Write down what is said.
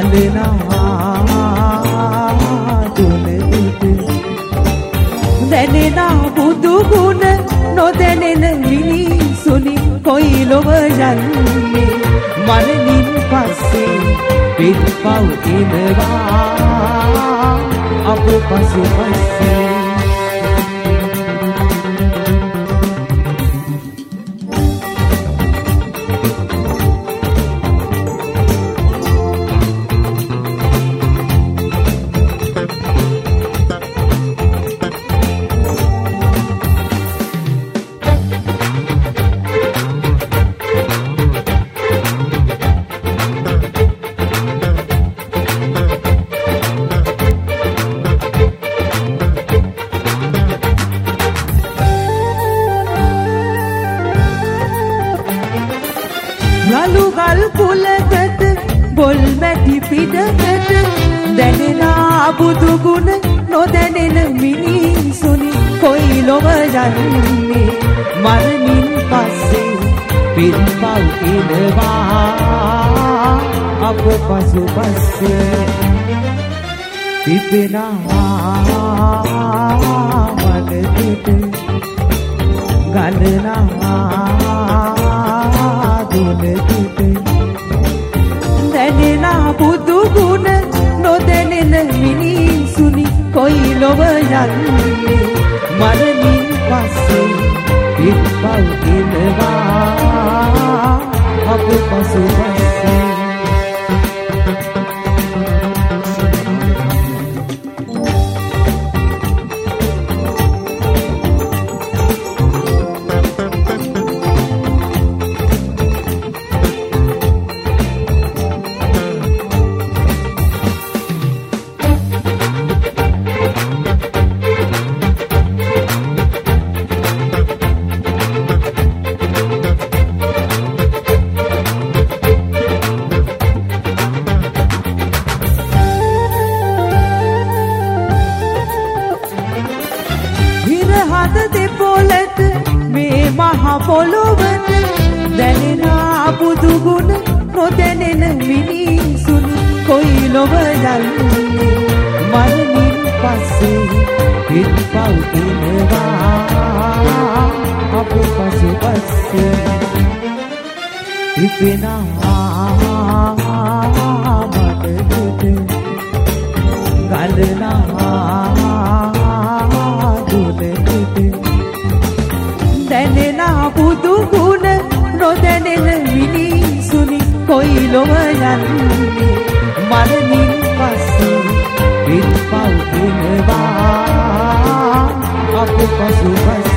ගලනා දුලෙට දැනෙනා බුදු ගුණ නොදැනෙන මිනිසුනි කොයි ලොව යන්නේ මරණින් පස්සේ පිටපව් ඉනවා අප පසු පස්සේ යලුගල් කුලකට බොල් මැටි පිටකට දැනෙනා බුදු ගුණ නොදැනෙන මිනිසුනි කොයි ලොව යන්නේ මරණින් පස්සේ පිටපව් ඉනවා අප පසු පස්සේ පිපෙනා වලට ගලනා දැනෙනා බුදු ගුණ නොදැනෙන මිනිසුනි කොයි ලොව යන්නේ මරණින් පස්සේ පිටපව් ඉනවා අප පසු පස්සේ හද දෙපොළට මේ මහ පොළොවට දැනෙනා බුදු ගුණ නොදැනෙන මිනිසුනි කොයි ලොව යන්නේ මරණින් පස්සේ පිටපව් ඉනවා අප පසු පස්සේ පිපෙනා මඩට ගලනා දැනෙනා බුදු ගුණ නොදැනෙන මිනිසුනි කොයි ලොව යන්නේ මරණින් පස්සේ පිටපව් ඉනවා අප පසු පස්සේ